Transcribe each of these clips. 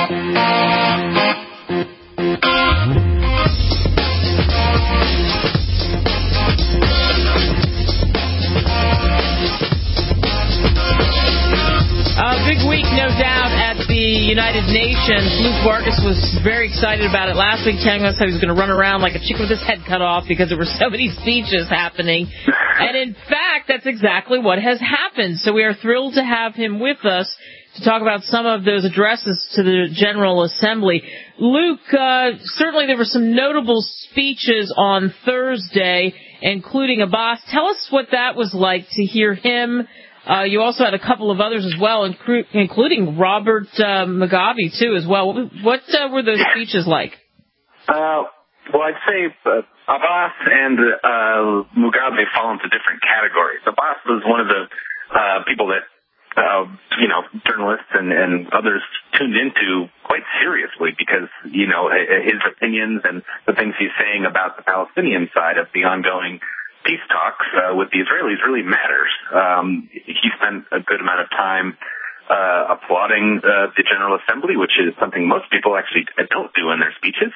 Big week, no doubt, at the United Nations. Luke Vargas was very excited about it last week, telling us how he was going to run around like a chicken with his head cut off because there were so many speeches happening. And in fact, that's exactly what has happened. So we are thrilled to have him with us to talk about some of those addresses to the General Assembly. Luke, certainly there were some notable speeches on Thursday, including Abbas. Tell us what that was like to hear him. You also had a couple of others as well, including Robert Mugabe, too, as well. What were those speeches like? Well, I'd say Abbas and Mugabe fall into different categories. Abbas was one of the people that, journalists and others tuned into quite seriously because, his opinions and the things he's saying about the Palestinian side of the ongoing peace talks with the Israelis really matters. He spent a good amount of time applauding the General Assembly, which is something most people actually don't do in their speeches.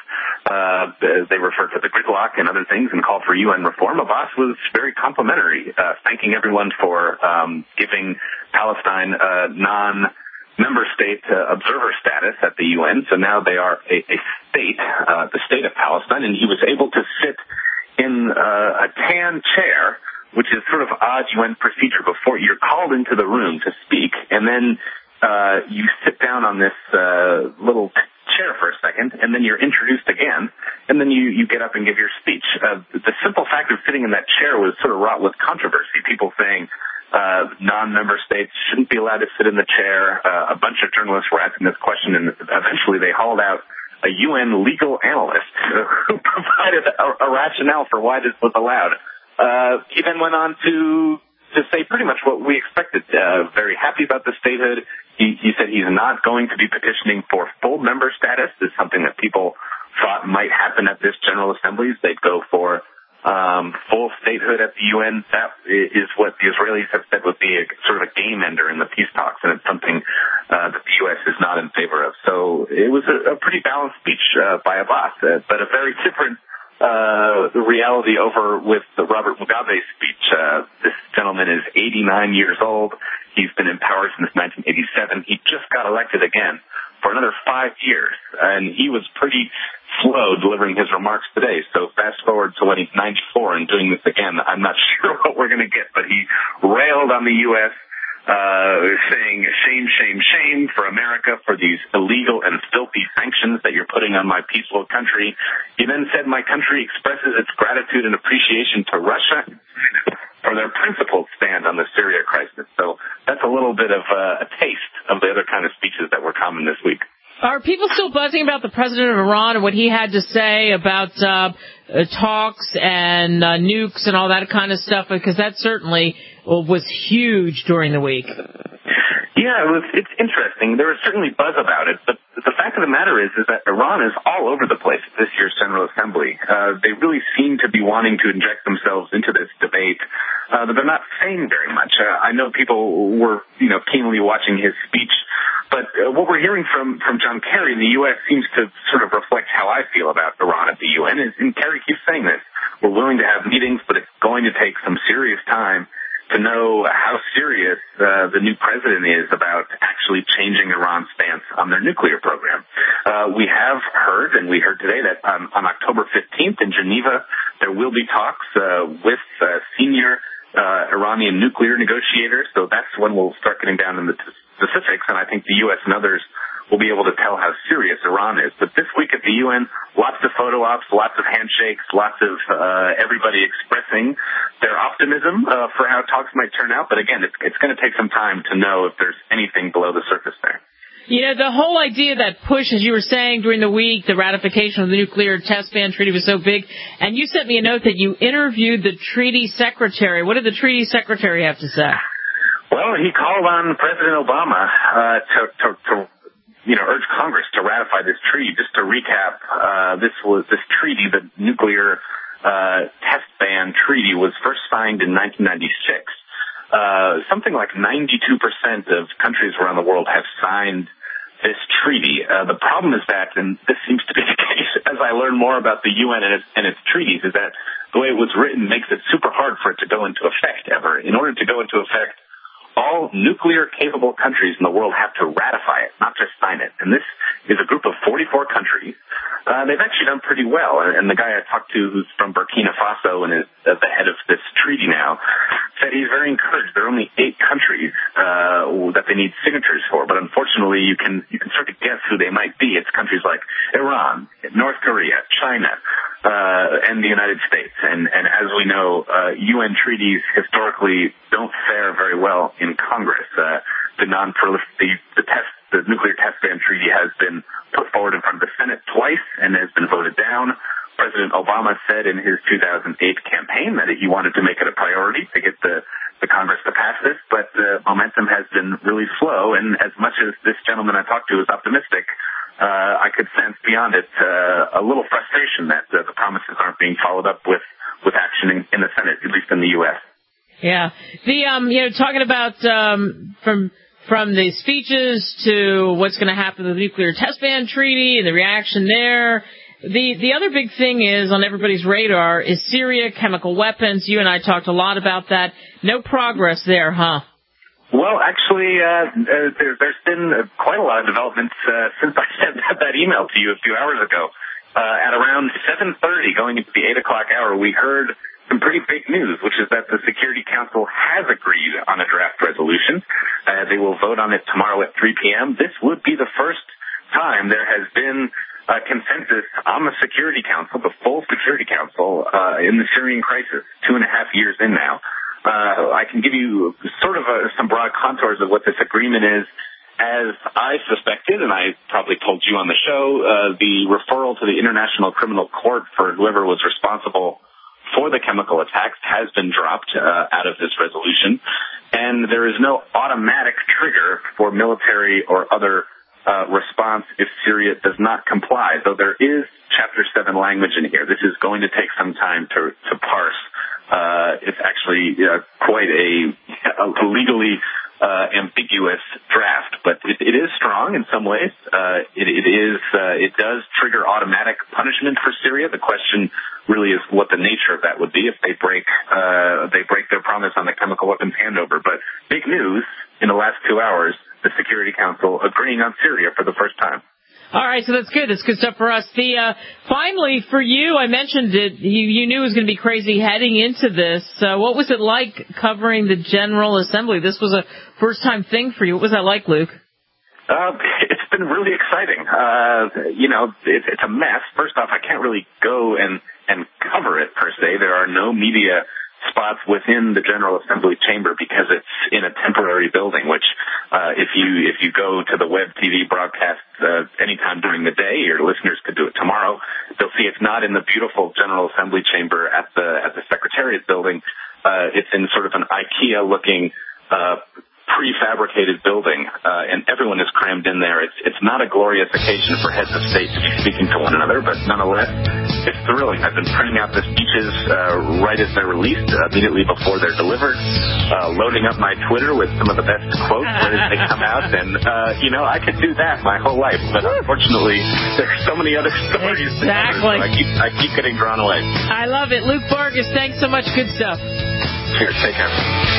They refer to the gridlock and other things and call for UN reform. Abbas was very complimentary, thanking everyone for giving Palestine non-member state observer status at the UN. So now they are a state, the state of Palestine, and he was able to sit in a tan chair, which is sort of odd UN procedure. Before you're called into the room to speak, and then you sit down on this little chair for a second, and then you're introduced again, and then you get up and give your speech. The simple fact of sitting in that chair was sort of wrought with controversy. People saying non-member states shouldn't be allowed to sit in the chair. A bunch of journalists were asking this question, and eventually they hauled out a UN legal analyst who provided a rationale for why this was allowed. He then went on to say pretty much what we expected. Very happy about the statehood. He said he's not going to be petitioning for full member status. This is something that people thought might happen at this General Assembly. They'd go for full statehood at the UN. That is what the Israelis have said would be a sort of a game ender in the peace talks, and it's something that the U.S. is not in favor of. So it was a pretty balanced speech by Abbas, but a very different reality over with the Robert Mugabe speech. This gentleman is 89 years old. He's been in power since 1987. He just got elected again for another 5 years, and he was pretty slow delivering his remarks today. So fast forward to when he's 94 and doing this again, I'm not sure what we're going to get, but he railed on the U.S., saying shame, shame, shame for America for these illegal and filthy sanctions that you're putting on my peaceful country. He then said, my country expresses its gratitude and appreciation to Russia for their principled stand on the Syria crisis. So that's a little bit of a taste of the other kind of speeches that were common this week. Are people still buzzing about the president of Iran and what he had to say about talks and nukes and all that kind of stuff? Because that certainly was huge during the week. Yeah, it's interesting. There was certainly buzz about it, but the fact of the matter is that Iran is all over the place at this year's General Assembly. They really seem to be wanting to inject themselves into this debate, but they're not saying very much. I know people were, keenly watching his speech, but what we're hearing from John Kerry in the U.S. seems to sort of reflect how I feel about Iran at the UN. And Kerry keeps saying this. We're willing to have meetings, but it's going to take some serious time to know how serious the new president is about actually changing Iran's stance on their nuclear program. We have heard, and we heard today, that on October 15th in Geneva, there will be talks with senior Iranian nuclear negotiators. So that's when we'll start getting down in the specifics, and I think the U.S. and others will be able to tell how serious Iran is. But this week at the UN, lots of photo ops, lots of handshakes, lots of everybody expressing their optimism for how talks might turn out. But again, it's going to take some time to know if there's anything below the surface there. The whole idea, that push, as you were saying during the week, the ratification of the nuclear test ban treaty was so big. And you sent me a note that you interviewed the treaty secretary. What did the treaty secretary have to say? Well, he called on President Obama to urge Congress to ratify this treaty. Just to recap, this treaty, the nuclear test ban treaty, was first signed in 1996. Something like 92% of countries around the world have signed this treaty. The problem is that, and this seems to be the case as I learn more about the UN and its treaties, is that the way it was written makes it super hard for it to go into effect ever. In order to go into effect, all nuclear-capable countries in the world have to ratify it, not just sign it. And this is a group of 44 countries. They've actually done pretty well. And the guy I talked to, who's from Burkina Faso and is at the head of this treaty now, said he's very encouraged. There are only 8 countries that they need signatures for. But unfortunately, you can start to guess who they might be. It's countries like Iran, North Korea, China, and the United States. And as we know, UN treaties historically don't fare very well in Congress. The nuclear test ban treaty has been put forward in front of the Senate twice and has been voted down. President Obama said in his 2008 campaign that he wanted to make it a priority to get the Congress to pass this, but the momentum has been really slow. And as much as this gentleman I talked to is optimistic, I could sense beyond it a little frustration that the promises aren't being followed up with action in the Senate, at least in the U.S. Yeah. Talking about from the speeches to what's going to happen with the nuclear test ban treaty and the reaction there. The other big thing is on everybody's radar is Syria, chemical weapons. You and I talked a lot about that. No progress there, huh? Well, actually, there's been quite a lot of developments since I sent that email to you a few hours ago. At around 7:30, going into the 8 o'clock hour, we heard some pretty big news, which is that the Security Council has agreed on a draft resolution. They will vote on it tomorrow at 3 p.m. This would be the first time there has been a consensus on the Security Council, the full Security Council, in the Syrian crisis, 2.5 years in now. I can give you sort of some broad contours of what this agreement is. As I suspected, and I probably told you on the show, the referral to the International Criminal Court for whoever was responsible for the chemical attacks has been dropped out of this resolution, and there is no automatic trigger for military or other response if Syria does not comply, though there is Chapter 7 language in here. This is going to take some time to parse. It's actually quite a legally ambiguous draft, but it is strong in some ways. It does trigger automatic punishment for Syria. The question really is what the nature of that would be if they break their promise on the chemical weapons handover. But big news in the last 2 hours, the Security Council agreeing on Syria for the first time. All right, so that's good. That's good stuff for us. Finally, for you, I mentioned it. You knew it was going to be crazy heading into this. What was it like covering the General Assembly? This was a first-time thing for you. What was that like, Luke? It's been really exciting. It's a mess. First off, I can't really go and cover it per se. There are no media spots within the General Assembly chamber because it's in a temporary building, which if you go to the web TV broadcast anytime during the day, your listeners could do it tomorrow, they'll see it's not in the beautiful General Assembly chamber at the Secretariat building. It's in sort of an IKEA-looking prefabricated building, and everyone is crammed in there. It's not a glorious occasion for heads of state to be speaking to one another, but nonetheless, it's thrilling. I've been printing out the speeches right as they're released, immediately before they're delivered, loading up my Twitter with some of the best quotes right as they come out, and, I could do that my whole life, but unfortunately, there's so many other stories. Exactly. So I keep getting drawn away. I love it. Luke Vargas, thanks so much. Good stuff. Cheers. Take care.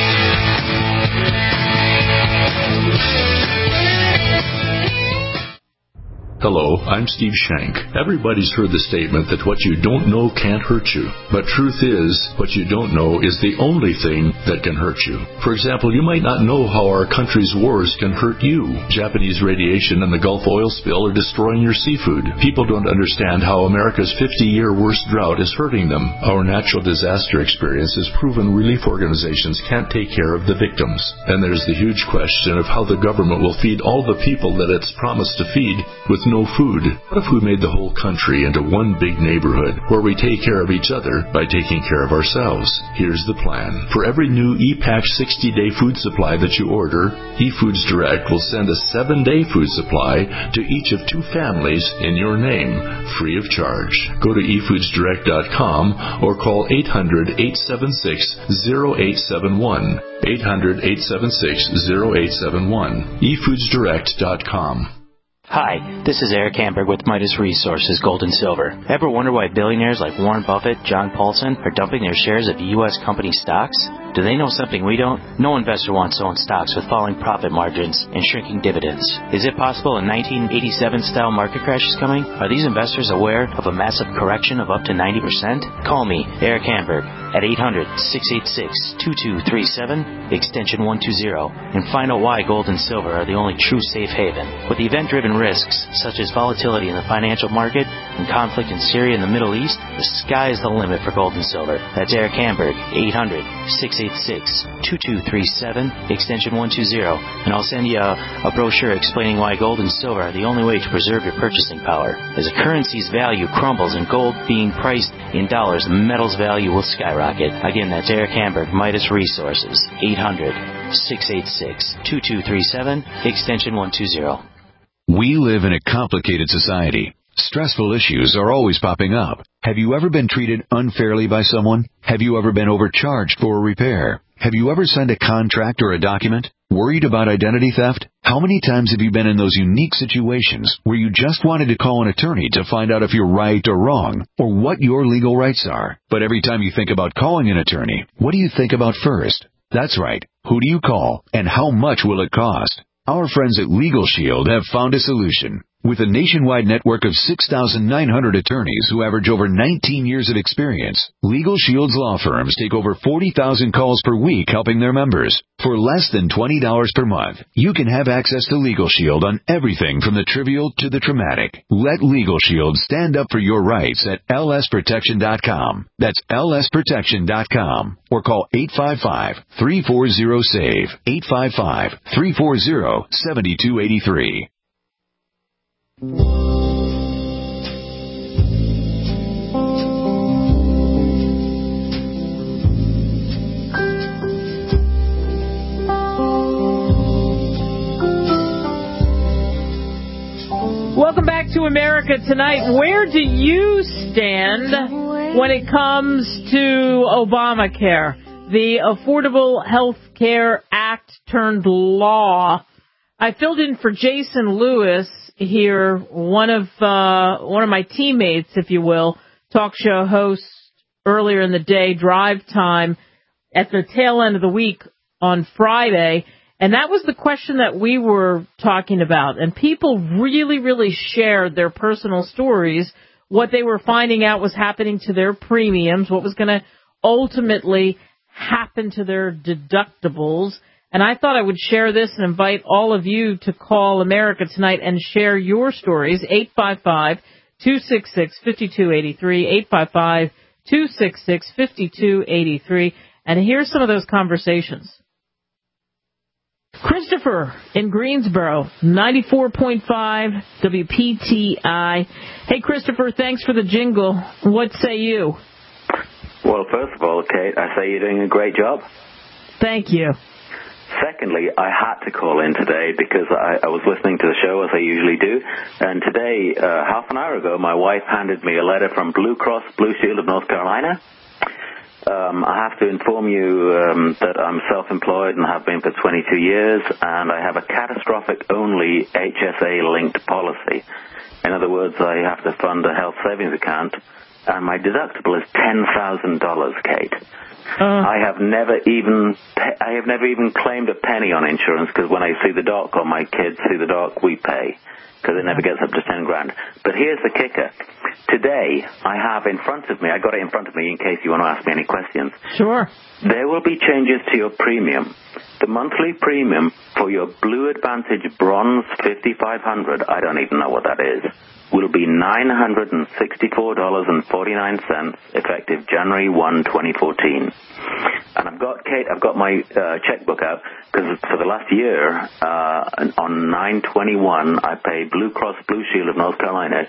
Hello, I'm Steve Shank. Everybody's heard the statement that what you don't know can't hurt you. But truth is, what you don't know is the only thing that can hurt you. For example, you might not know how our country's wars can hurt you. Japanese radiation and the Gulf oil spill are destroying your seafood. People don't understand how America's 50-year worst drought is hurting them. Our natural disaster experience has proven relief organizations can't take care of the victims. And there's the huge question of how the government will feed all the people that it's promised to feed with no food. What if we made the whole country into one big neighborhood where we take care of each other by taking care of ourselves? Here's the plan. For every new ePatch 60-day food supply that you order, eFoods Direct will send a 7-day food supply to each of 2 families in your name, free of charge. Go to efoodsdirect.com or call 800-876-0871. 800-876-0871. efoodsdirect.com. Hi, this is Eric Hamburg with Midas Resources Gold and Silver. Ever wonder why billionaires like Warren Buffett, John Paulson are dumping their shares of U.S. company stocks? Do they know something we don't? No investor wants to own stocks with falling profit margins and shrinking dividends. Is it possible a 1987-style market crash is coming? Are these investors aware of a massive correction of up to 90%? Call me, Eric Hamburg, at 800-686-2237, extension 120, and find out why gold and silver are the only true safe haven. With event-driven risks, such as volatility in the financial market and conflict in Syria and the Middle East, the sky is the limit for gold and silver. That's Eric Hamburg, 800-686-2237, extension 120, and I'll send you a brochure explaining why gold and silver are the only way to preserve your purchasing power. As a currency's value crumbles and gold being priced in dollars, the metal's value will skyrocket. Again, that's Eric Hamburg, Midas Resources, 800-686-2237, extension 120. We live in a complicated society. Stressful issues are always popping up. Have you ever been treated unfairly by someone? Have you ever been overcharged for a repair? Have you ever signed a contract or a document? Worried about identity theft? How many times have you been in those unique situations where you just wanted to call an attorney to find out if you're right or wrong, or what your legal rights are? But every time you think about calling an attorney, what do you think about first? That's right. Who do you call, and how much will it cost? Our friends at Legal Shield have found a solution. With a nationwide network of 6,900 attorneys who average over 19 years of experience, Legal Shield's law firms take over 40,000 calls per week helping their members. For less than $20 per month, you can have access to Legal Shield on everything from the trivial to the traumatic. Let Legal Shield stand up for your rights at lsprotection.com. That's lsprotection.com. Or call 855-340-SAVE, 855-340-7283. Welcome back to America Tonight. Where do you stand when it comes to Obamacare, the Affordable Health Care Act turned law? I filled in for Jason Lewis here, one of my teammates, if you will, talk show host earlier in the day, Drive Time, at the tail end of the week on Friday. And that was the question that we were talking about. And people really, really shared their personal stories, what they were finding out was happening to their premiums, what was going to ultimately happen to their deductibles. And I thought I would share this and invite all of you to call America Tonight and share your stories. 855-266-5283, 855-266-5283. And here's some of those conversations. Christopher in Greensboro, 94.5 WPTI. Hey, Christopher, thanks for the jingle. What say you? Well, first of all, Kate, I say you're doing a great job. Thank you. Secondly, I had to call in today because I was listening to the show as I usually do, and today, half an hour ago, my wife handed me a letter from Blue Cross Blue Shield of North Carolina. I have to inform you that I'm self-employed and have been for 22 years, and I have a catastrophic-only HSA-linked policy. In other words, I have to fund a health savings account, and my deductible is $10,000, Kate. I have never even claimed a penny on insurance because when I see the doc or my kids see the doc, we pay because it never gets up to $10,000. But here's the kicker. Today, I have in front of me, I got it in front of me in case you want to ask me any questions. Sure. There will be changes to your premium. The monthly premium for your Blue Advantage Bronze 5500, I don't even know what that is, will be $964.49 effective January 1, 2014. And I've got my checkbook out because for the last year, on 9/21, I paid Blue Cross Blue Shield of North Carolina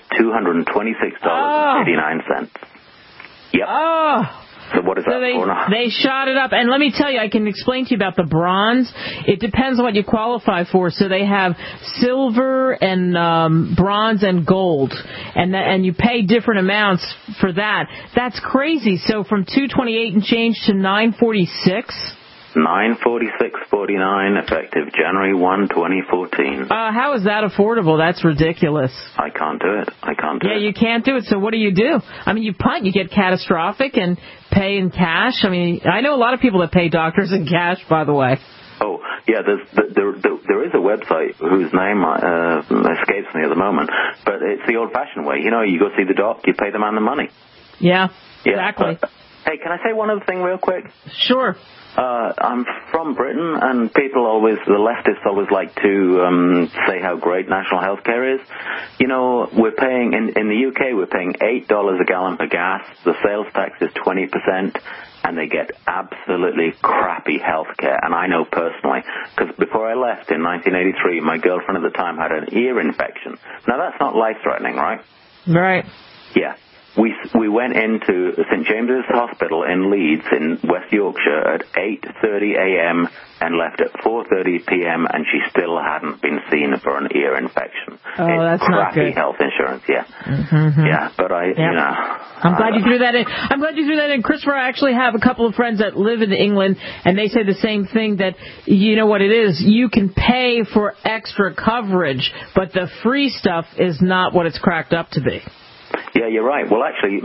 $226.89. Yep. Oh. So what is that for now? They shot it up. And let me tell you, I can explain to you about the bronze. It depends on what you qualify for. So they have silver and bronze and gold. And you pay different amounts for that. That's crazy. So from $228 and change to $946? $946.49, effective January 1, 2014. How is that affordable? That's ridiculous. I can't do it. Yeah, you can't do it. So what do? You punt. You get catastrophic and pay in cash. I mean, I know a lot of people that pay doctors in cash, by the way. Oh, yeah, there is a website whose name escapes me at the moment, but it's the old-fashioned way. You know, you go see the doc, you pay the man the money. Yeah, exactly. Hey, can I say one other thing real quick? Sure. I'm from Britain, and the leftists always like to say how great national health care is. You know, we're paying, in the UK, we're paying $8 a gallon for gas. The sales tax is 20%, and they get absolutely crappy health care. And I know personally, because before I left in 1983, my girlfriend at the time had an ear infection. Now, that's not life-threatening, right? Right. Yeah. We went into St. James's Hospital in Leeds in West Yorkshire at 8:30 a.m. and left at 4:30 p.m. and she still hadn't been seen for an ear infection. Oh, that's not good. Crappy health insurance, yeah. Mm-hmm. Yeah, but I'm glad you threw that in. Christopher, I actually have a couple of friends that live in England, and they say the same thing, that you know what it is. You can pay for extra coverage, but the free stuff is not what it's cracked up to be. Yeah, you're right. Well, actually,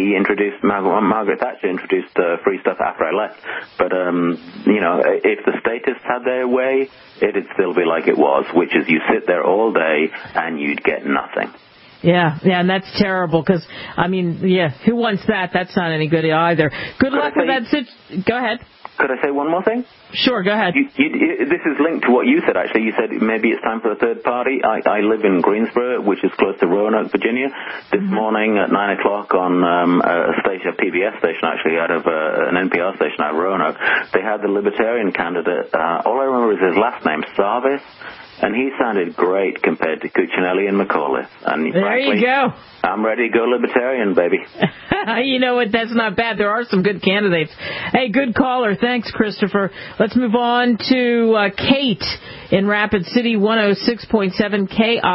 Margaret Thatcher introduced free stuff after I left. But, you know, if the statists had their way, it'd still be like it was, which is you sit there all day and you'd get nothing. Yeah, and that's terrible because, I mean, who wants that? That's not any good either. Good luck with that. Go ahead. Could I say one more thing? Sure, go ahead. This is linked to what you said, actually. You said maybe it's time for a third party. I live in Greensboro, which is close to Roanoke, Virginia. This morning at 9 o'clock on a PBS station, actually, out of an NPR station out of Roanoke, they had the Libertarian candidate. All I remember is his last name, Sarvis. And he sounded great compared to Cuccinelli and McAuliffe. And frankly, you go. I'm ready to go Libertarian, baby. You know what? That's not bad. There are some good candidates. Hey, good caller. Thanks, Christopher. Let's move on to Kate in Rapid City, 106.7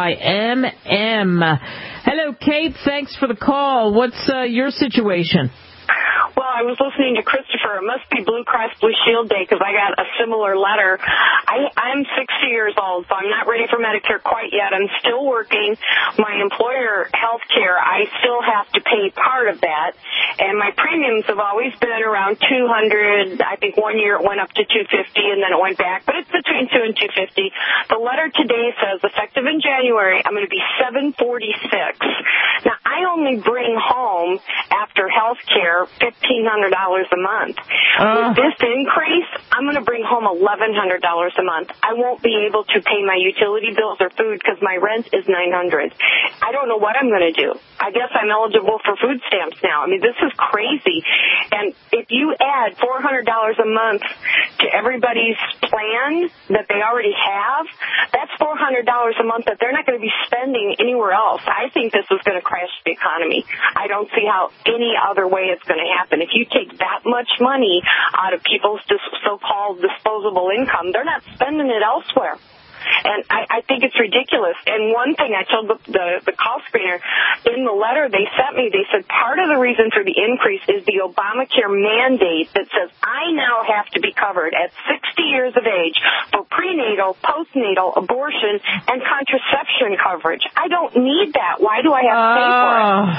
KIMM. Hello, Kate. Thanks for the call. What's your situation? Well, I was listening to Christopher. It must be Blue Cross Blue Shield Day because I got a similar letter. I'm 60 years old, so I'm not ready for Medicare quite yet. I'm still working my employer health care. I still have to pay part of that, and my premiums have always been around $200. I think 1 year it went up to $250, and then it went back, but it's between $200 and $250. The letter today says, effective in January, I'm going to be $746. Now, I only bring home, after health care, $1,500 a month. With this increase, I'm going to bring home $1,100 a month. I won't be able to pay my utility bills or food because my rent is $900. I don't know what I'm going to do. I guess I'm eligible for food stamps now. I mean, this is crazy. And if you add $400 a month to everybody's plan that they already have, that's $400 a month that they're not going to be spending anywhere else. I think this is going to crash the economy. I don't see how any other way it's going to happen. If you take that much money out of people's so-called disposable income, they're not spending it elsewhere. And I think it's ridiculous. And one thing I told the call screener, in the letter they sent me, they said part of the reason for the increase is the Obamacare mandate that says I now have to be covered at 60 years of age for prenatal, postnatal, abortion, and contraception coverage. I don't need that. Why do I have to pay for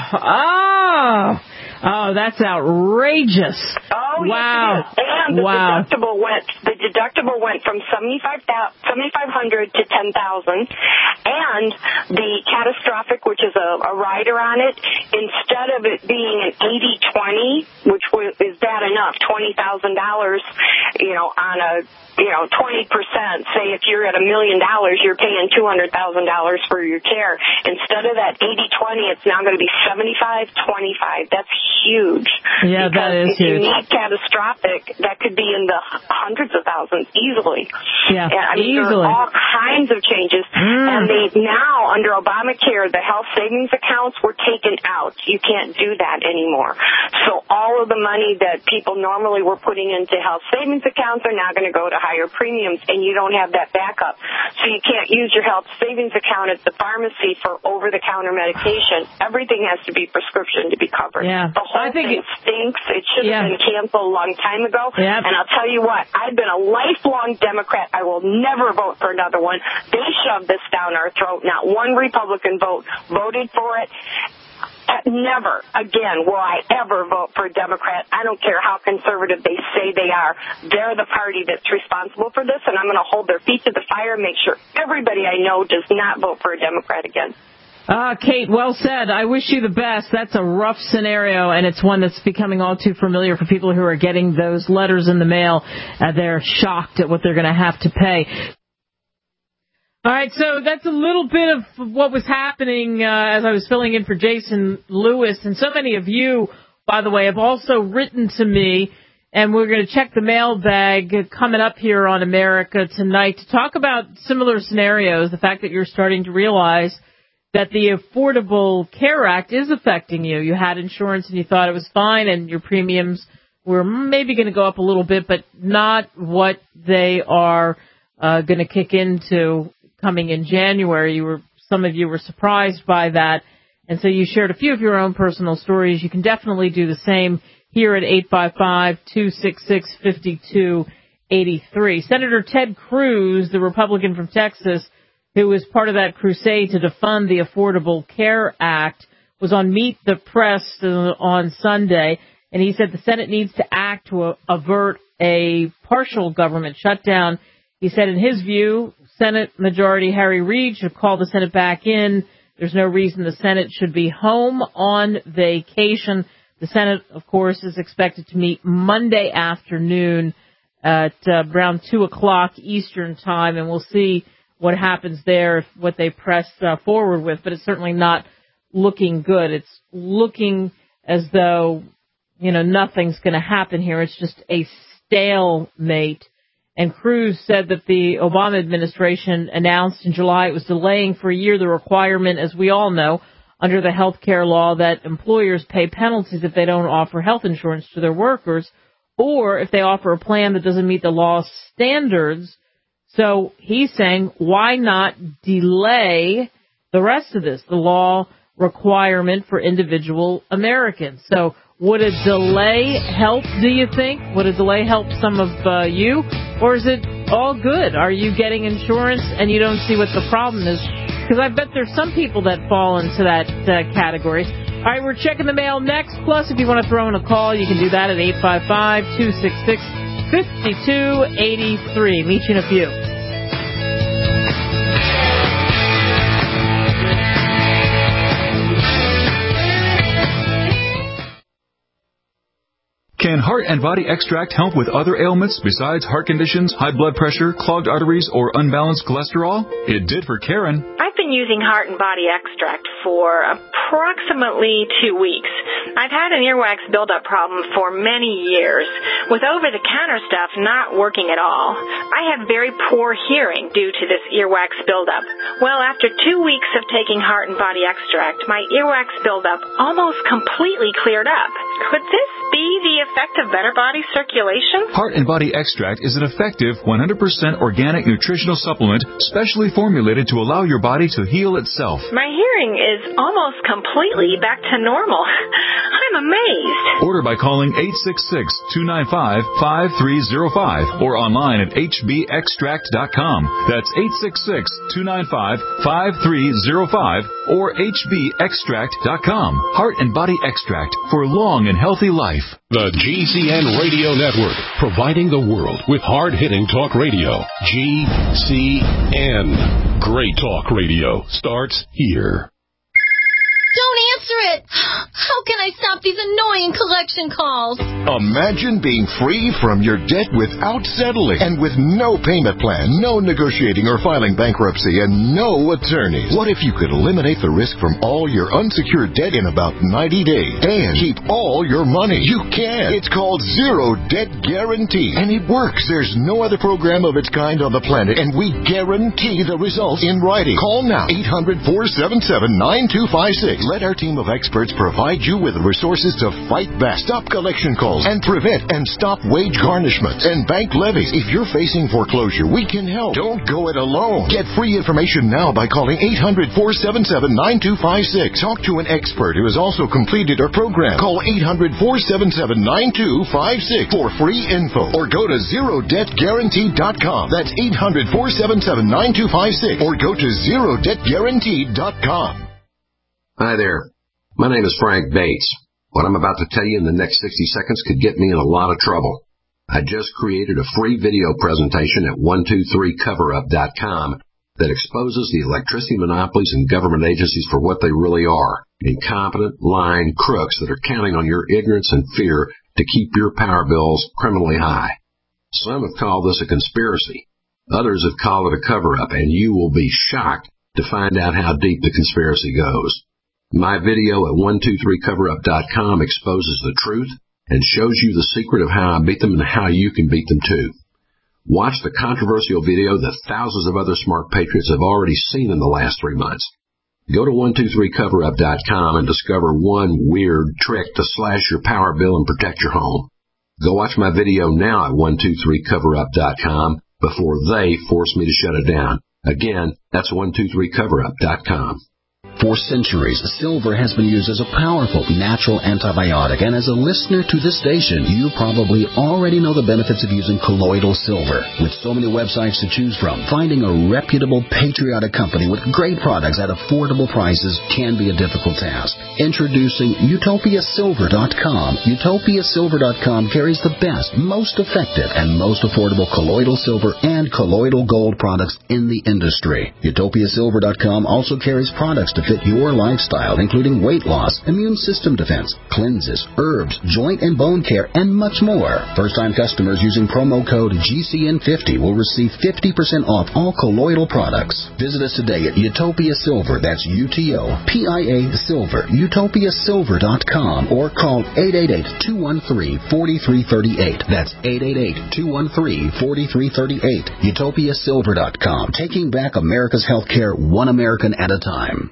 it? Oh, that's outrageous. Oh, wow. Yes, it is. And the deductible went from $7,500 to $10,000, and the catastrophic, which is a rider on it, instead of it being an 80-20, which is bad enough, $20,000, on a 20%, say if you're at $1 million, you're paying $200,000 for your care. Instead of that 80-20, it's now going to be 75-25. That's huge. Yeah, because that is if you huge. need catastrophic, that could be in the hundreds of thousands easily. Yeah, and, easily. There are all kinds of changes. And they now, under Obamacare, the health savings accounts were taken out. You can't do that anymore. So all of the money that people normally were putting into health savings accounts are now going to go to higher premiums, and you don't have that backup. So you can't use your health savings account at the pharmacy for over-the-counter medication. Everything has to be prescription to be covered. Yeah. The whole thing stinks. It should have been canceled a long time ago. Yep. And I'll tell you what, I've been a lifelong Democrat. I will never vote for another one. They shoved this down our throat. Not one Republican voted for it. Never again will I ever vote for a Democrat. I don't care how conservative they say they are. They're the party that's responsible for this, and I'm going to hold their feet to the fire and make sure everybody I know does not vote for a Democrat again. Kate, well said. I wish you the best. That's a rough scenario, and it's one that's becoming all too familiar for people who are getting those letters in the mail. They're shocked at what they're going to have to pay. All right, so that's a little bit of what was happening as I was filling in for Jason Lewis. And so many of you, by the way, have also written to me, and we're going to check the mailbag coming up here on America Tonight to talk about similar scenarios, the fact that you're starting to realize that the Affordable Care Act is affecting you. You had insurance and you thought it was fine, and your premiums were maybe going to go up a little bit, but not what they are going to kick into coming in January. Some of you were surprised by that, and so you shared a few of your own personal stories. You can definitely do the same here at 855-266-5283. Senator Ted Cruz, the Republican from Texas, who was part of that crusade to defund the Affordable Care Act, was on Meet the Press on Sunday, and he said the Senate needs to act to avert a partial government shutdown. He said, in his view, Senate Majority Harry Reid should call the Senate back in. There's no reason the Senate should be home on vacation. The Senate, of course, is expected to meet Monday afternoon at around 2 o'clock Eastern time, and we'll see what happens there, what they press forward with. But it's certainly not looking good. It's looking as though, nothing's going to happen here. It's just a stalemate. And Cruz said that the Obama administration announced in July it was delaying for a year the requirement, as we all know, under the health care law that employers pay penalties if they don't offer health insurance to their workers or if they offer a plan that doesn't meet the law's standards. So he's saying, why not delay the rest of this, the law requirement for individual Americans? So would a delay help, do you think? Would a delay help some of you? Or is it all good? Are you getting insurance and you don't see what the problem is? Because I bet there's some people that fall into that category. All right, we're checking the mail next. Plus, if you want to throw in a call, you can do that at 855-266-5283. Meet you in a few. Can Heart and Body Extract help with other ailments besides heart conditions, high blood pressure, clogged arteries, or unbalanced cholesterol? It did for Karen. I've been using Heart and Body Extract for approximately 2 weeks. I've had an earwax buildup problem for many years, with over-the-counter stuff not working at all. I have very poor hearing due to this earwax buildup. Well, after 2 weeks of taking Heart and Body Extract, my earwax buildup almost completely cleared up. Could this be the effect of better body circulation? Heart and Body Extract is an effective 100% organic nutritional supplement specially formulated to allow your body to heal itself. My hearing is almost completely back to normal. I'm amazed. Order by calling 866-295-5305 or online at hbextract.com. That's 866-295-5305 or hbextract.com. Heart and Body Extract for long and healthy life. The GCN Radio Network, providing the world with hard-hitting talk radio. GCN. Great talk radio starts here. Don't answer it. How can I stop these annoying collection calls? Imagine being free from your debt without settling and with no payment plan, no negotiating or filing bankruptcy, and no attorneys. What if you could eliminate the risk from all your unsecured debt in about 90 days and keep all your money? You can. It's called Zero Debt Guarantee, and it works. There's no other program of its kind on the planet, and we guarantee the results in writing. Call now, 800-477-9256. Let our team of experts provide you with the resources to fight back, stop collection calls, and prevent and stop wage garnishments and bank levies. If you're facing foreclosure, we can help. Don't go it alone. Get free information now by calling 800-477-9256. Talk to an expert who has also completed our program. Call 800-477-9256 for free info, or go to ZeroDebtGuarantee.com. That's 800-477-9256, or go to ZeroDebtGuarantee.com. Hi there. My name is Frank Bates. What I'm about to tell you in the next 60 seconds could get me in a lot of trouble. I just created a free video presentation at 123coverup.com that exposes the electricity monopolies and government agencies for what they really are: incompetent, lying crooks that are counting on your ignorance and fear to keep your power bills criminally high. Some have called this a conspiracy. Others have called it a cover-up, and you will be shocked to find out how deep the conspiracy goes. My video at 123coverup.com exposes the truth and shows you the secret of how I beat them and how you can beat them too. Watch the controversial video that thousands of other smart patriots have already seen in the last 3 months. Go to 123coverup.com and discover one weird trick to slash your power bill and protect your home. Go watch my video now at 123coverup.com before they force me to shut it down. Again, that's 123coverup.com. For centuries, silver has been used as a powerful natural antibiotic, and as a listener to this station, you probably already know the benefits of using colloidal silver. With so many websites to choose from, finding a reputable, patriotic company with great products at affordable prices can be a difficult task. Introducing UtopiaSilver.com. UtopiaSilver.com carries the best, most effective, and most affordable colloidal silver and colloidal gold products in the industry. UtopiaSilver.com also carries products to fit your lifestyle, including weight loss, immune system defense, cleanses, herbs, joint and bone care, and much more. First-time customers using promo code GCN50 will receive 50% off all colloidal products. Visit us today at Utopia Silver, that's UTOPIA Silver, UtopiaSilver.com, or call 888-213-4338. That's 888-213-4338. UtopiaSilver.com, taking back America's healthcare one American at a time.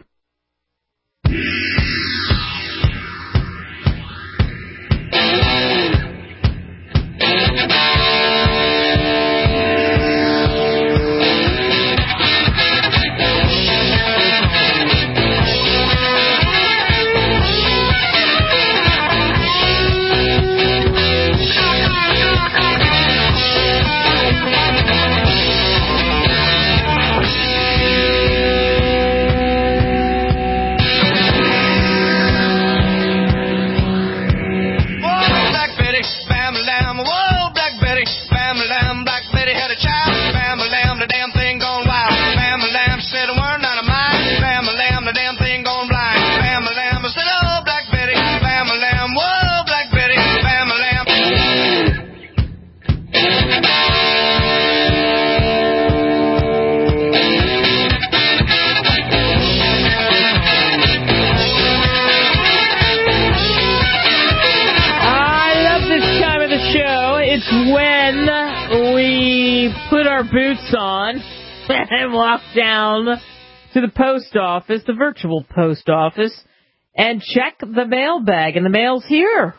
Boots on and walk down to the post office, the virtual post office, and check the mailbag, and the mail's here.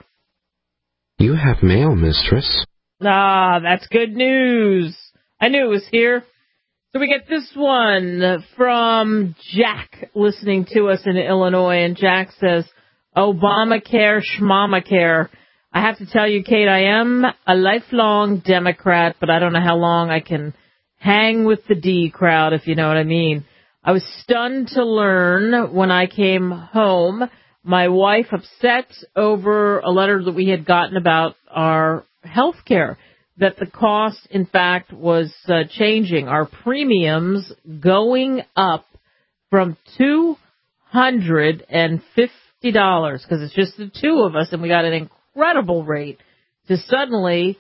You have mail, mistress. Ah, that's good news. I knew it was here. So we get this one from Jack listening to us in Illinois, and Jack says, Obamacare, schmamacare. I have to tell you, Kate, I am a lifelong Democrat, but I don't know how long I can hang with the D crowd, if you know what I mean. I was stunned to learn when I came home, my wife upset over a letter that we had gotten about our health care, that the cost, in fact, was changing. Our premiums going up from $250 because it's just the two of us and we got an incredible rate, to suddenly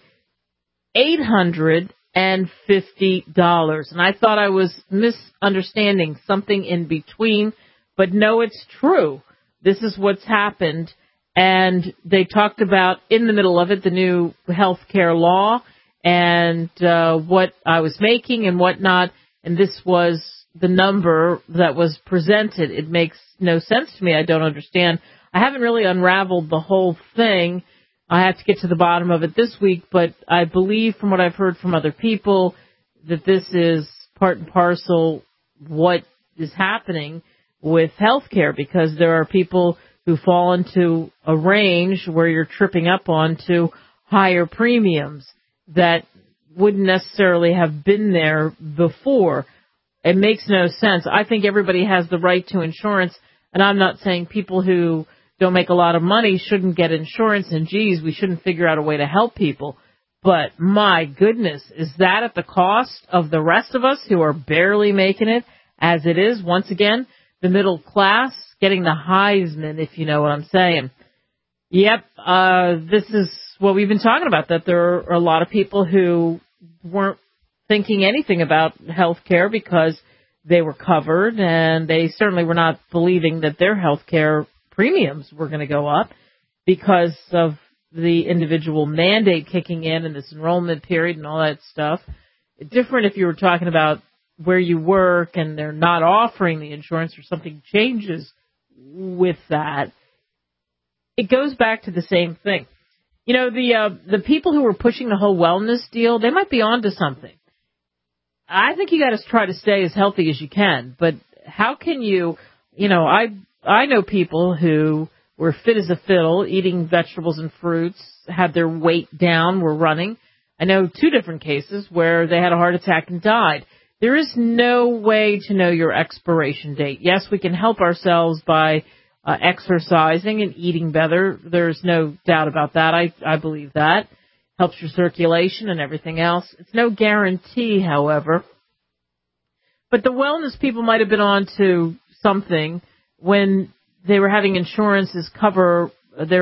$850. And I thought I was misunderstanding something in between, but no, it's true. This is what's happened. And they talked about, in the middle of it, the new health care law and what I was making and whatnot. And this was the number that was presented. It makes no sense to me. I don't understand. I haven't really unraveled the whole thing. I have to get to the bottom of it this week, but I believe from what I've heard from other people that this is part and parcel what is happening with healthcare, because there are people who fall into a range where you're tripping up onto higher premiums that wouldn't necessarily have been there before. It makes no sense. I think everybody has the right to insurance, and I'm not saying people who don't make a lot of money shouldn't get insurance, and geez, we shouldn't figure out a way to help people. But my goodness, is that at the cost of the rest of us who are barely making it as it is? Once again, the middle class getting the Heisman, if you know what I'm saying. Yep, this is what we've been talking about, that there are a lot of people who weren't thinking anything about health care because they were covered, and they certainly were not believing that their health care premiums were going to go up because of the individual mandate kicking in and this enrollment period and all that stuff. Different if you were talking about where you work and they're not offering the insurance or something changes with that. It goes back to the same thing. You know, the people who were pushing the whole wellness deal, they might be onto something. I think you got to try to stay as healthy as you can, but how can you, I know people who were fit as a fiddle, eating vegetables and fruits, had their weight down, were running. I know 2 different cases where they had a heart attack and died. There is no way to know your expiration date. Yes, we can help ourselves by exercising and eating better. There's no doubt about that. I believe that. Helps your circulation and everything else. It's no guarantee, however. But the wellness people might have been on to something when they were having their insurance cover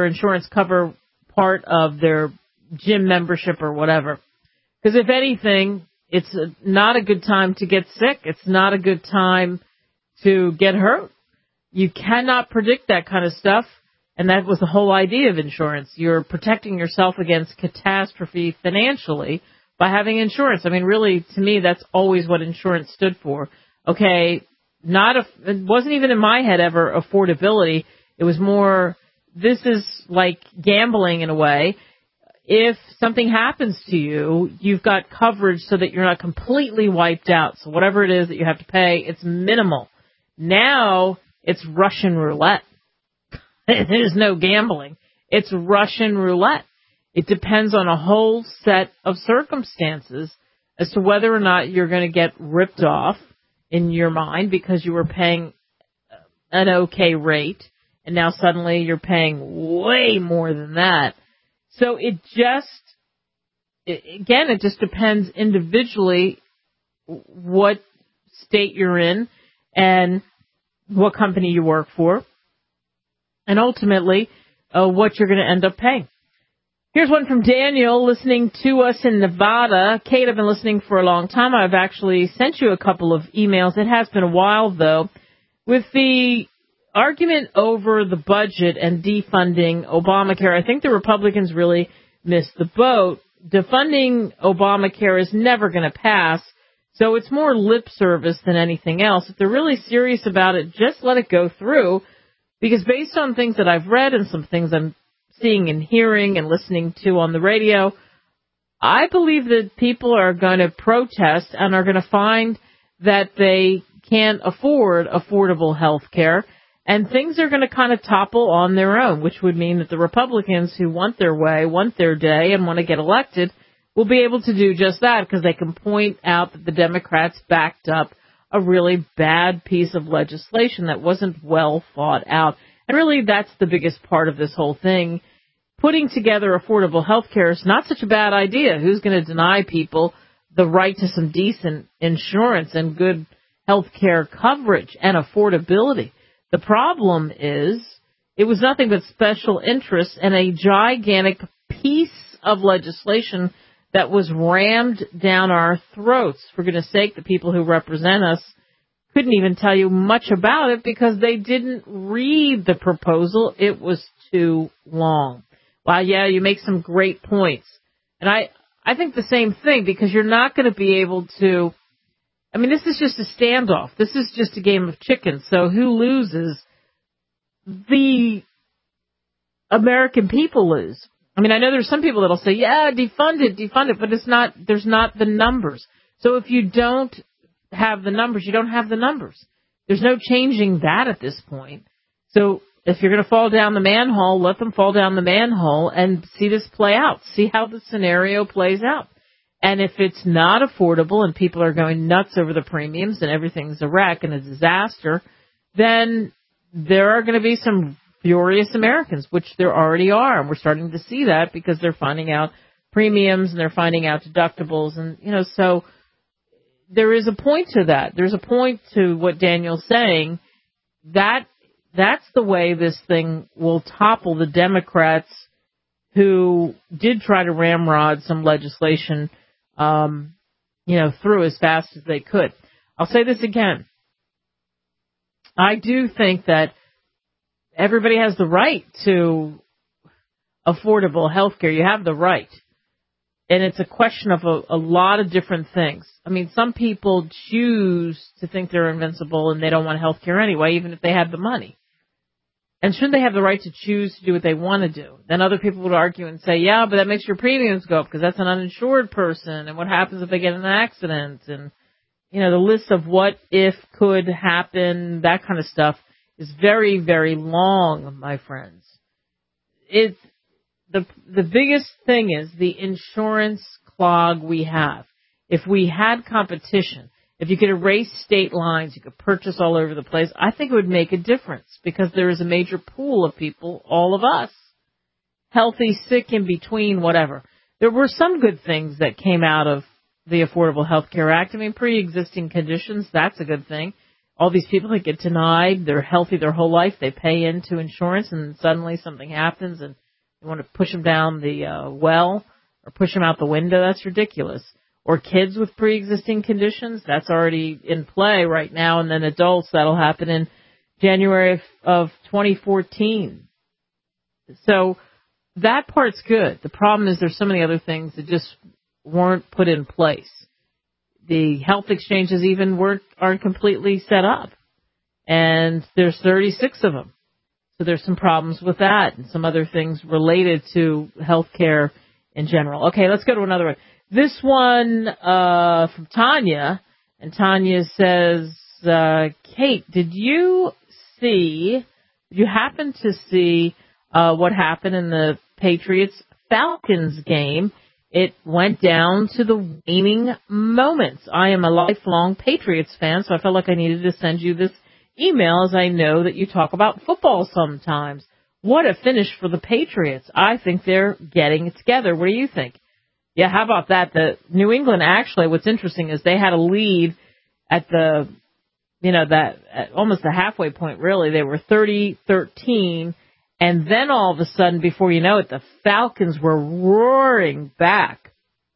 part of their gym membership or whatever. Because if anything, it's not a good time to get sick. It's not a good time to get hurt. You cannot predict that kind of stuff. And that was the whole idea of insurance. You're protecting yourself against catastrophe financially by having insurance. I mean, really, to me, that's always what insurance stood for. Okay, it wasn't even in my head ever affordability. It was more, this is like gambling in a way. If something happens to you, you've got coverage so that you're not completely wiped out. So whatever it is that you have to pay, it's minimal. Now it's Russian roulette. There's no gambling. It's Russian roulette. It depends on a whole set of circumstances as to whether or not you're going to get ripped off in your mind because you were paying an okay rate, and now suddenly you're paying way more than that. So it just depends individually what state you're in and what company you work for, and ultimately what you're going to end up paying. Here's one from Daniel, listening to us in Nevada. Kate, I've been listening for a long time. I've actually sent you a couple of emails. It has been a while, though. With the argument over the budget and defunding Obamacare, I think the Republicans really missed the boat. Defunding Obamacare is never going to pass, so it's more lip service than anything else. If they're really serious about it, just let it go through, because based on things that I've read and some things I'm seeing and hearing and listening to on the radio, I believe that people are going to protest and are going to find that they can't afford affordable health care, and things are going to kind of topple on their own, which would mean that the Republicans who want their way, want their day, and want to get elected will be able to do just that, because they can point out that the Democrats backed up a really bad piece of legislation that wasn't well thought out. And really, that's the biggest part of this whole thing. Putting together affordable health care is not such a bad idea. Who's going to deny people the right to some decent insurance and good health care coverage and affordability? The problem is It was nothing but special interests and a gigantic piece of legislation that was rammed down our throats. For goodness sake, the people who represent us couldn't even tell you much about it because they didn't read the proposal. It was too long. Wow, yeah, you make some great points. And I think the same thing, because you're not going to be able to, I mean, this is just a standoff. This is just a game of chicken. So who loses? The American people lose. I mean, I know there's some people that'll say, yeah, defund it, but there's not the numbers. So if you don't have the numbers, you don't have the numbers. There's no changing that at this point. So if you're going to fall down the manhole, let them fall down the manhole and see this play out. See how the scenario plays out. And if it's not affordable and people are going nuts over the premiums and everything's a wreck and a disaster, then there are going to be some furious Americans, which there already are. And we're starting to see that because they're finding out premiums and they're finding out deductibles. And, so there is a point to that. There's a point to what Daniel's saying. That's the way this thing will topple the Democrats who did try to ramrod some legislation, through as fast as they could. I'll say this again. I do think that everybody has the right to affordable health care. You have the right. And it's a question of a lot of different things. I mean, some people choose to think they're invincible and they don't want health care anyway, even if they have the money. And shouldn't they have the right to choose to do what they want to do? Then other people would argue and say, yeah, but that makes your premiums go up because that's an uninsured person. And what happens if they get in an accident? And, the list of what if could happen, that kind of stuff is very, very long, my friends. It's the biggest thing is the insurance clog we have. If we had competition, if you could erase state lines, you could purchase all over the place, I think it would make a difference because there is a major pool of people, all of us, healthy, sick, in between, whatever. There were some good things that came out of the Affordable Health Care Act. I mean, pre-existing conditions, that's a good thing. All these people that get denied, they're healthy their whole life, they pay into insurance, and suddenly something happens and you want to push them down the well or push them out the window. That's ridiculous. Or kids with pre-existing conditions, that's already in play right now. And then adults, that'll happen in January of 2014. So that part's good. The problem is there's so many other things that just weren't put in place. The health exchanges even aren't completely set up. And there's 36 of them. So there's some problems with that and some other things related to health care in general. Okay, let's go to another one. This one from Tanya, and Tanya says, Kate, did you happen to see what happened in the Patriots-Falcons game? It went down to the waning moments. I am a lifelong Patriots fan, so I felt like I needed to send you this email as I know that you talk about football sometimes. What a finish for the Patriots. I think they're getting it together. What do you think? Yeah, how about that? The New England, actually, what's interesting is they had a lead at the, at almost the halfway point, really. They were 30-13, and then all of a sudden, before you know it, the Falcons were roaring back.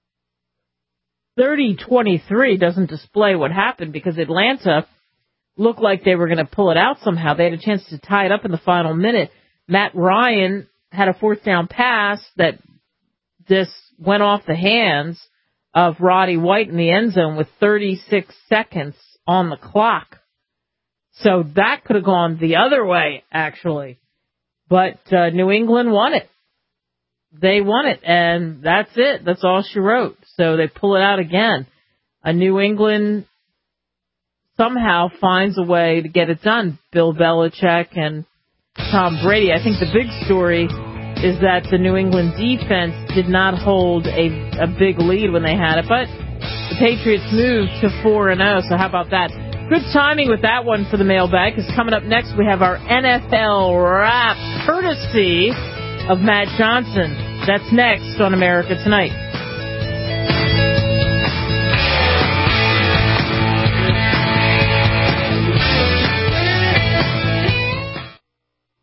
30-23 doesn't display what happened because Atlanta looked like they were going to pull it out somehow. They had a chance to tie it up in the final minute. Matt Ryan had a fourth down pass that just went off the hands of Roddy White in the end zone with 36 seconds on the clock. So that could have gone the other way, actually. But New England won it. They won it, and that's it. That's all she wrote. So they pull it out again. New England somehow finds a way to get it done. Bill Belichick and Tom Brady. I think the big story is that the New England defense did not hold a big lead when they had it, but the Patriots moved to 4-0, so how about that? Good timing with that one for the mailbag, because coming up next we have our NFL wrap, courtesy of Matt Johnson. That's next on America Tonight.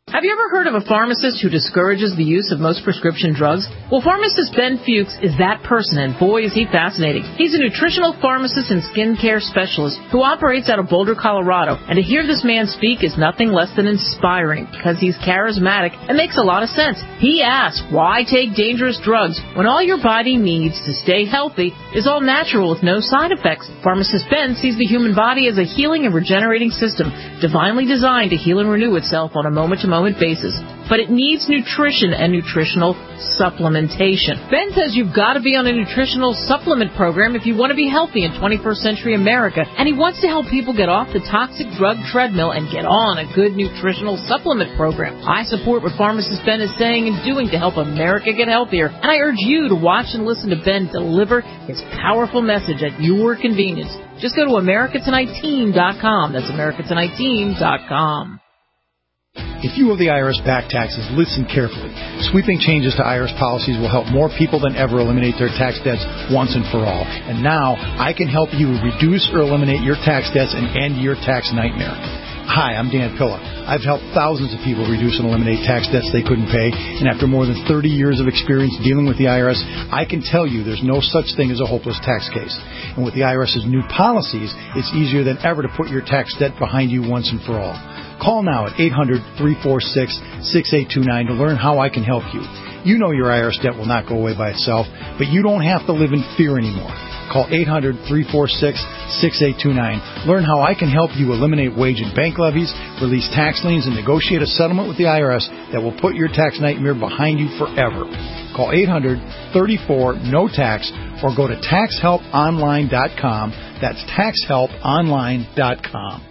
Have you ever heard of a pharmacist who discourages the use of most prescription drugs? Well, pharmacist Ben Fuchs is that person, and boy, is he fascinating. He's a nutritional pharmacist and skincare specialist who operates out of Boulder, Colorado. And to hear this man speak is nothing less than inspiring because he's charismatic and makes a lot of sense. He asks, why take dangerous drugs when all your body needs to stay healthy is all natural with no side effects? Pharmacist Ben sees the human body as a healing and regenerating system, divinely designed to heal and renew itself on a moment-to-moment basis, but it needs nutrition and nutritional supplementation. Ben says you've got to be on a nutritional supplement program if you want to be healthy in 21st century America, and he wants to help people get off the toxic drug treadmill and get on a good nutritional supplement program. I support what pharmacist Ben is saying and doing to help America get healthier, and I urge you to watch and listen to Ben deliver his powerful message at your convenience. Just go to AmericaTonightTeam.com. That's AmericaTonightTeam.com. If you owe the IRS back taxes, listen carefully. Sweeping changes to IRS policies will help more people than ever eliminate their tax debts once and for all. And now, I can help you reduce or eliminate your tax debts and end your tax nightmare. Hi, I'm Dan Pilla. I've helped thousands of people reduce and eliminate tax debts they couldn't pay, and after more than 30 years of experience dealing with the IRS, I can tell you there's no such thing as a hopeless tax case. And with the IRS's new policies, it's easier than ever to put your tax debt behind you once and for all. Call now at 800-346-6829 to learn how I can help you. You know your IRS debt will not go away by itself, but you don't have to live in fear anymore. Call 800-346-6829. Learn how I can help you eliminate wage and bank levies, release tax liens, and negotiate a settlement with the IRS that will put your tax nightmare behind you forever. Call 800-34-NO-TAX or go to TaxHelpOnline.com. That's TaxHelpOnline.com.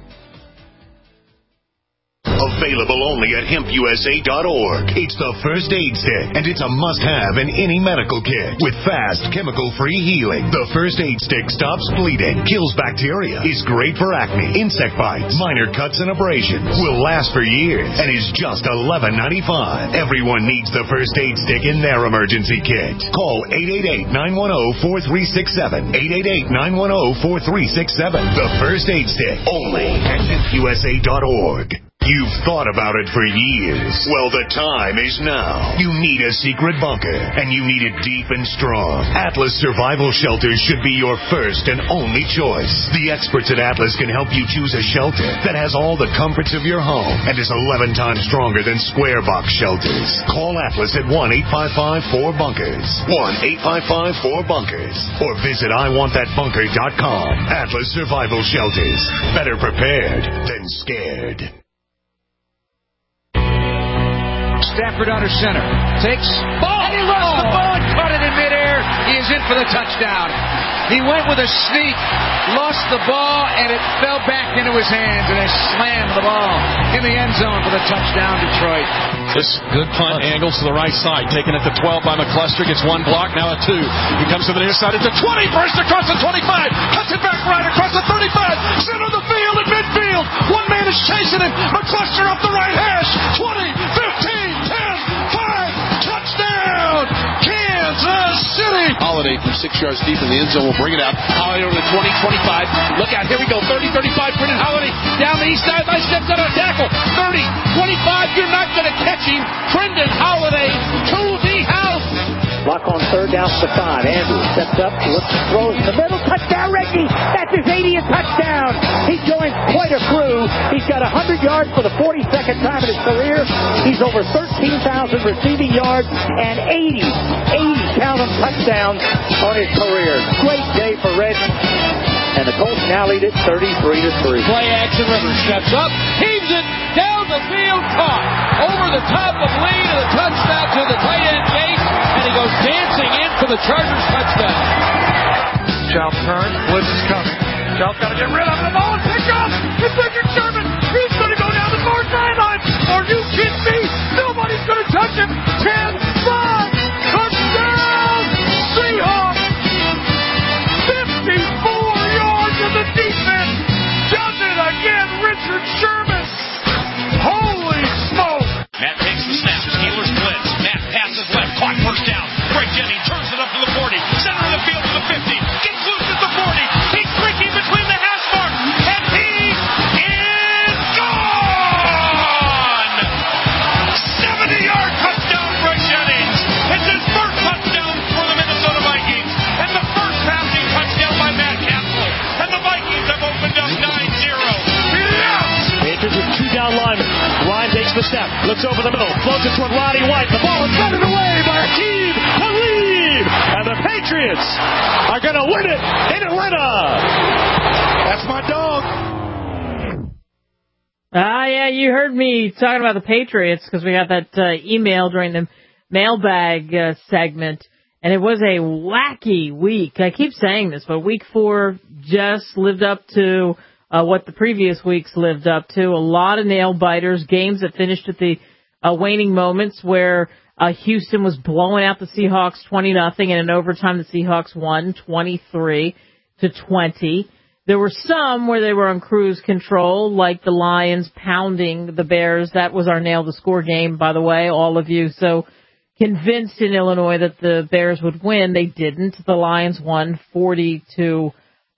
Available only at HempUSA.org. It's the First Aid Stick, and it's a must-have in any medical kit. With fast, chemical-free healing, the First Aid Stick stops bleeding, kills bacteria, is great for acne, insect bites, minor cuts and abrasions, will last for years, and is just $11.95. Everyone needs the First Aid Stick in their emergency kit. Call 888-910-4367. 888-910-4367. The First Aid Stick, only at HempUSA.org. You've thought about it for years. Well, the time is now. You need a secret bunker, and you need it deep and strong. Atlas Survival Shelters should be your first and only choice. The experts at Atlas can help you choose a shelter that has all the comforts of your home and is 11 times stronger than square box shelters. Call Atlas at 1-855-4BUNKERS. 1-855-4BUNKERS. Or visit IWantThatBunker.com. Atlas Survival Shelters. Better prepared than scared. Stafford under center. Takes ball. And he lost the ball and caught it in midair. He is in for the touchdown. He went with a sneak, lost the ball, and it fell back into his hands, and they slammed the ball in the end zone for the touchdown, Detroit. This good punt angles to the right side. Taken at the 12 by McCluster. Gets one block, now a 2. He comes to the near side at the 20. Burst across the 25. Cuts it back right across the 35. Center of the field at midfield. One man is chasing him. McCluster up the right hash. 20, 15, 10, 5. Touchdown, Kansas City. Holiday from 6 yards deep in the end zone will bring it out. Holiday over the 20, 25. Look out, here we go. 30, 35. Brendan Holiday down the east side. Nice steps on a tackle. 30, 25. You're not going to catch him. Brendan Holiday to the house. Block on third down to the 5. Andrews steps up, looks, throws in the middle. Touchdown, Reggie. That's his 80th touchdown. He joins quite a crew. He's got 100 yards for the 42nd time in his career. He's over 13,000 receiving yards and 80 count 'em touchdowns on his career. Great day for Reggie. And the Colts now lead it 33-3. Play action. Rivers steps up, heaves it down the field, caught over the top of Lee to the touchdown to the tight end Gates, and he goes dancing in for the Chargers touchdown. Schaub turns, blitz is coming. Schaub's got to get rid of the ball and pick up. It's Richard Sherman. He's going to go down the far sideline. Are you kidding me? Nobody's going to touch him. 10-5. Touchdown, Seahawks. 54 yards in the defense. Does it again, Richard Sherman. Holy smoke. Matt takes the snap. Steelers blitz. Matt passes left. Caught first down. Greg Jennings turns it up to the 40. Center of the field to the 50. Gets loose at the 40. He's streaking between the hash marks. And he is Two down linemen. Ryan takes the step, looks over the middle, floats it toward Roddy White. The ball is batted away by Aqib Talib. And the Patriots are going to win it in Atlanta. That's my dog. Yeah, you heard me talking about the Patriots because we got that email during the mailbag segment, and it was a wacky week. I keep saying this, but week 4 just lived up to what the previous weeks lived up to. A lot of nail-biters, games that finished at the waning moments where Houston was blowing out the Seahawks 20-0, and in overtime the Seahawks won 23-20. There were some where they were on cruise control, like the Lions pounding the Bears. That was our nail the score game, by the way, all of you. So convinced in Illinois that the Bears would win. They didn't. The Lions won 40-32.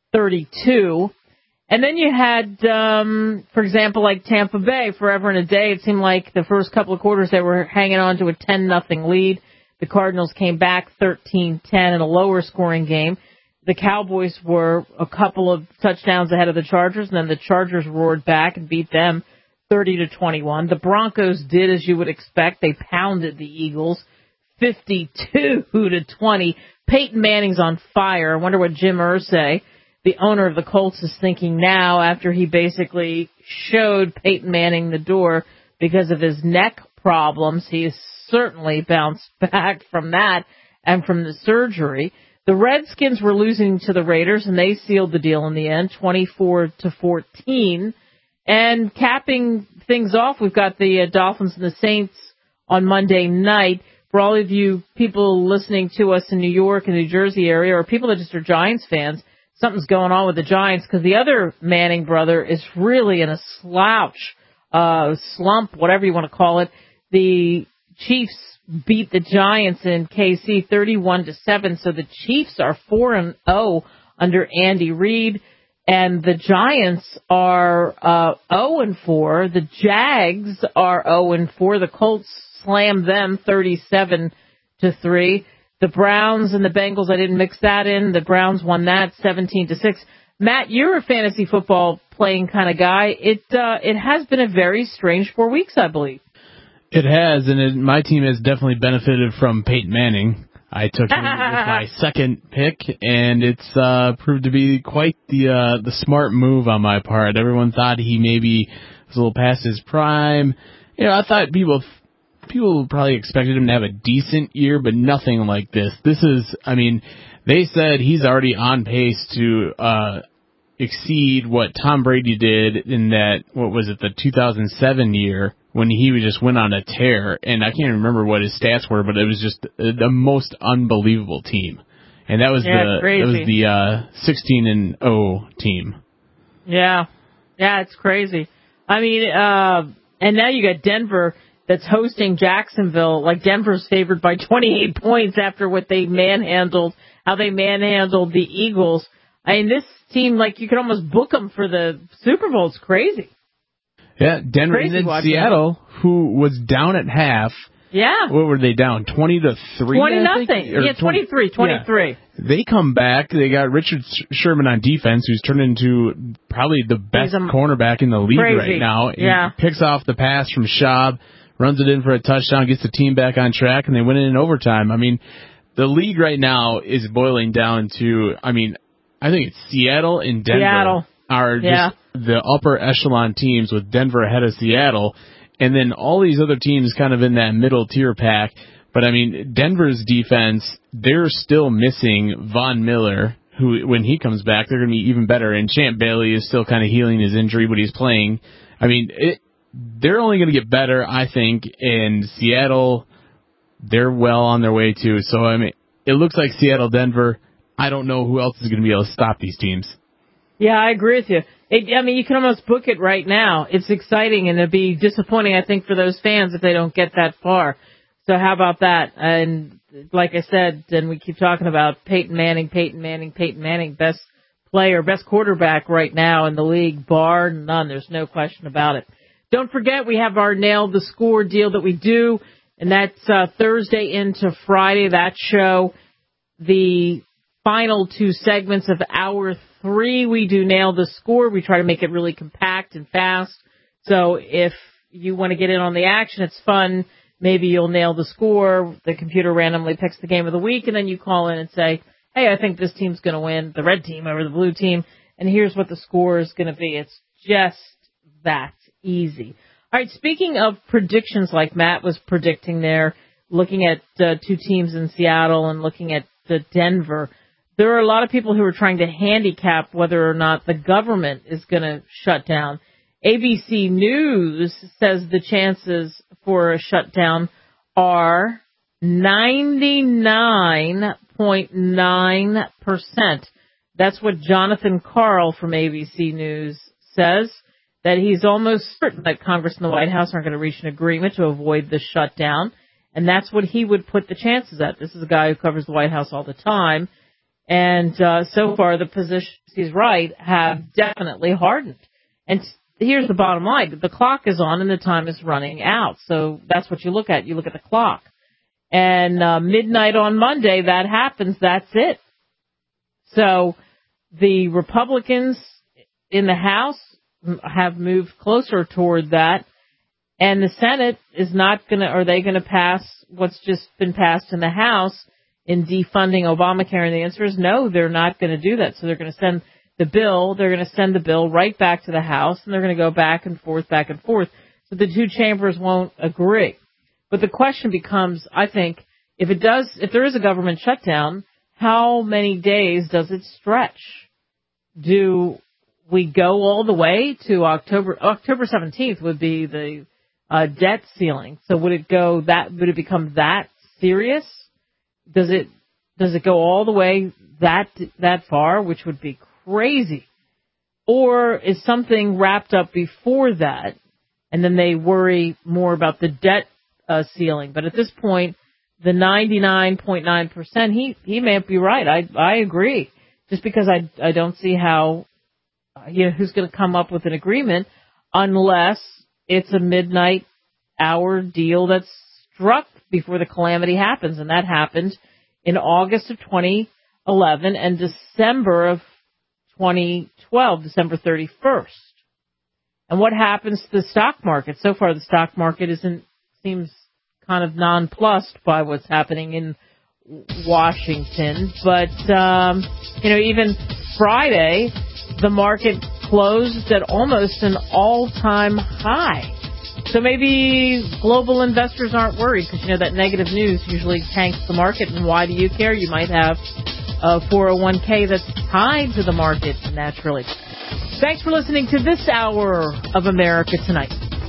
And then you had, for example, like Tampa Bay, forever and a day. It seemed like the first couple of quarters they were hanging on to a 10-0 lead. The Cardinals came back 13-10 in a lower scoring game. The Cowboys were a couple of touchdowns ahead of the Chargers, and then the Chargers roared back and beat them 30-21. The Broncos did as you would expect. They pounded the Eagles 52-20. Peyton Manning's on fire. I wonder what Jim Irsay, the owner of the Colts, is thinking now after he basically showed Peyton Manning the door because of his neck problems. He has certainly bounced back from that and from the surgery. The Redskins were losing to the Raiders, and they sealed the deal in the end, 24-14. And capping things off, we've got the Dolphins and the Saints on Monday night. For all of you people listening to us in New York and New Jersey area, or people that just are Giants fans, something's going on with the Giants because the other Manning brother is really in a slouch, slump, whatever you want to call it. The Chiefs beat the Giants in KC 31-7, so the Chiefs are 4-0 under Andy Reid, and the Giants are 0-4. The Jags are 0-4. The Colts slammed them 37-3. The Browns and the Bengals, I didn't mix that in. The Browns won that 17-6. Matt, you're a fantasy football playing kind of guy. It has been a very strange 4 weeks, I believe. It has, and my team has definitely benefited from Peyton Manning. I took him with my second pick, and it's proved to be quite the smart move on my part. Everyone thought he maybe was a little past his prime. You know, I thought people probably expected him to have a decent year, but nothing like this. This is, I mean, they said he's already on pace to exceed what Tom Brady did in that, what was it, the 2007 year, when he just went on a tear, and I can't remember what his stats were, but it was just the most unbelievable team. And that was the 16-0 team. Yeah. Yeah, it's crazy. I mean, and now you got Denver that's hosting Jacksonville. Like, Denver's favored by 28 points after what they how they manhandled the Eagles. I mean, this team, like, you could almost book them for the Super Bowl. It's crazy. Yeah, Denver and then Seattle, who was down at half. Yeah. What were they down? 20-3? 20-0. Yeah, 23. Yeah. They come back. They got Richard Sherman on defense, who's turned into probably the best cornerback in the league right now. Yeah. He picks off the pass from Schaub, runs it in for a touchdown, gets the team back on track, and they win it in overtime. I mean, the league right now is boiling down to, I mean, I think it's Seattle and Denver are just the upper echelon teams, with Denver ahead of Seattle, and then all these other teams kind of in that middle tier pack. But, I mean, Denver's defense, they're still missing Von Miller, who, when he comes back, they're going to be even better. And Champ Bailey is still kind of healing his injury, but he's playing. I mean, they're only going to get better, I think, and Seattle, they're well on their way too. So, I mean, it looks like Seattle, Denver. I don't know who else is going to be able to stop these teams. Yeah, I agree with you. I mean, you can almost book it right now. It's exciting, and it'd be disappointing, I think, for those fans if they don't get that far. So how about that? And like I said, and we keep talking about Peyton Manning, best player, best quarterback right now in the league, bar none. There's no question about it. Don't forget, we have our Nail the Score deal that we do, and that's Thursday into Friday, that show. The final 2 segments of Hour 3, we do Nail the Score. We try to make it really compact and fast So if you want to get in on the action, it's fun. Maybe you'll nail the score. The computer randomly picks the game of the week, and then you call in and say, hey, I think this team's going to win, the red team over the blue team, and here's what the score is going to be. It's just that easy. All right, speaking of predictions like Matt was predicting there, looking at two teams in Seattle and looking at Denver, there are a lot of people who are trying to handicap whether or not the government is going to shut down. ABC News says the chances for a shutdown are 99.9%. That's what Jonathan Karl from ABC News says, that he's almost certain that Congress and the White House aren't going to reach an agreement to avoid the shutdown, and that's what he would put the chances at. This is a guy who covers the White House all the time, and so far the positions, he's right, have definitely hardened. And here's the bottom line. The clock is on and the time is running out. So that's what you look at. You look at the clock. And midnight on Monday, that happens. That's it. So the Republicans in the House have moved closer toward that. And the Senate is not going to, are they going to pass what's just been passed in the House in defunding Obamacare? And the answer is no, they're not going to do that. So they're going to send the bill right back to the House, and they're going to go back and forth. So the two chambers won't agree. But the question becomes, I think, if there is a government shutdown, how many days does it stretch? Do we go all the way to October 17th would be the debt ceiling. So would it become that serious? Does it go all the way that far, which would be crazy? Or is something wrapped up before that, and then they worry more about the debt ceiling? But at this point, the 99.9%, he may be right. I agree. Just because I don't see how, who's going to come up with an agreement unless it's a midnight hour deal that's struck before the calamity happens. And that happened in August of 2011 and December of 2012, December 31st. And what happens to the stock market? So far, the stock market seems kind of nonplussed by what's happening in Washington. But, even Friday, the market closed at almost an all-time high. So maybe global investors aren't worried because, that negative news usually tanks the market. And why do you care? You might have a 401k that's tied to the market naturally. Thanks for listening to this hour of America Tonight.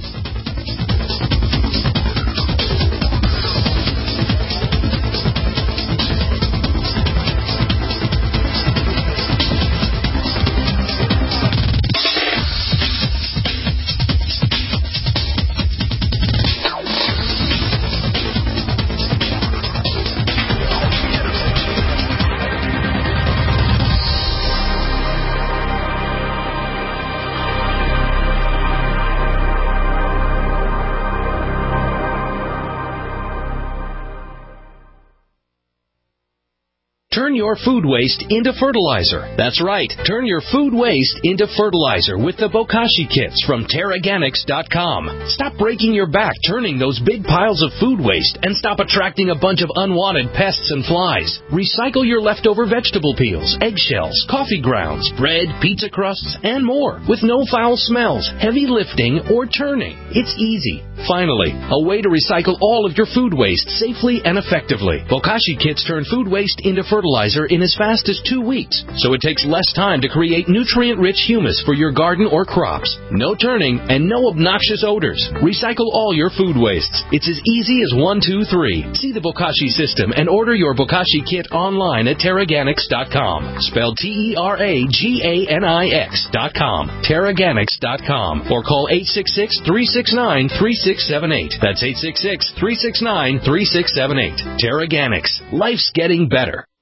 Turn your food waste into fertilizer. That's right. Turn your food waste into fertilizer with the Bokashi kits from Teraganics.com. Stop breaking your back turning those big piles of food waste and stop attracting a bunch of unwanted pests and flies. Recycle your leftover vegetable peels, eggshells, coffee grounds, bread, pizza crusts, and more with no foul smells, heavy lifting, or turning. It's easy. Finally, a way to recycle all of your food waste safely and effectively. Bokashi kits turn food waste into fertilizer in as fast as 2 weeks, so it takes less time to create nutrient-rich humus for your garden or crops. No turning and no obnoxious odors. Recycle all your food wastes. It's as easy as 1, 2, 3. See the Bokashi system and order your Bokashi kit online at Teraganics.com. Spelled Teraganix.com. Teraganics.com. Or call 866-369-3678. That's 866-369-3678. Teraganics. Life's getting better.